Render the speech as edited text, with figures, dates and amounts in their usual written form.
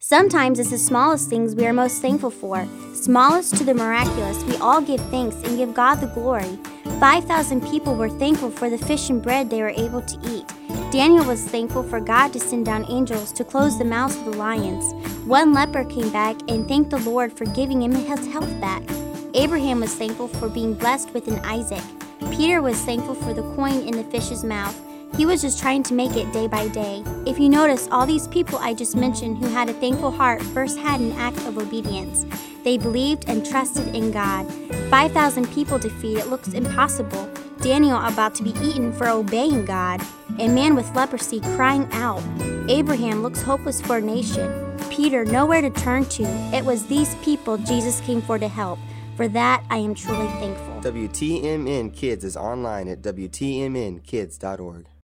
Sometimes it's the smallest things we are most thankful for. Smallest to the miraculous, we all give thanks and give God the glory. 5,000 people were thankful for the fish and bread they were able to eat. Daniel was thankful for God to send down angels to close the mouths of the lions. One leper came back and thanked the Lord for giving him his health back. Abraham was thankful for being blessed with an Isaac. Peter was thankful for the coin in the fish's mouth. He was just trying to make it day by day. If you notice, all these people I just mentioned who had a thankful heart first had an act of obedience. They believed and trusted in God. 5,000 people defeated looks impossible. Daniel about to be eaten for obeying God. A man with leprosy crying out. Abraham looks hopeless for a nation. Peter nowhere to turn to. It was these people Jesus came for to help. For that, I am truly thankful. WTMN Kids is online at WTMNkids.org.